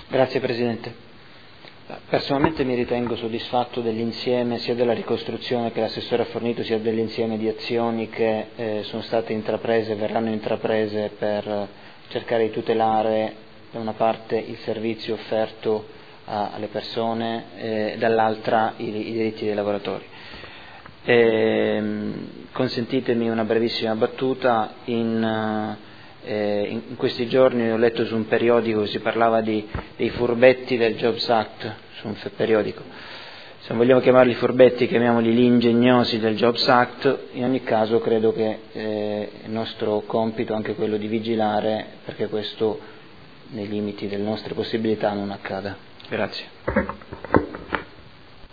Grazie Presidente. Personalmente mi ritengo soddisfatto dell'insieme sia della ricostruzione che l'assessore ha fornito, sia dell'insieme di azioni che sono state intraprese e verranno intraprese per cercare di tutelare da una parte il servizio offerto alle persone e dall'altra i diritti dei lavoratori. Consentitemi una brevissima battuta. In questi giorni ho letto su un periodico che si parlava dei furbetti del Jobs Act, su un periodico. Se non vogliamo chiamarli furbetti, chiamiamoli gli ingegnosi del Jobs Act. In ogni caso credo che il nostro compito è anche quello di vigilare perché questo, nei limiti delle nostre possibilità, non accada. Grazie.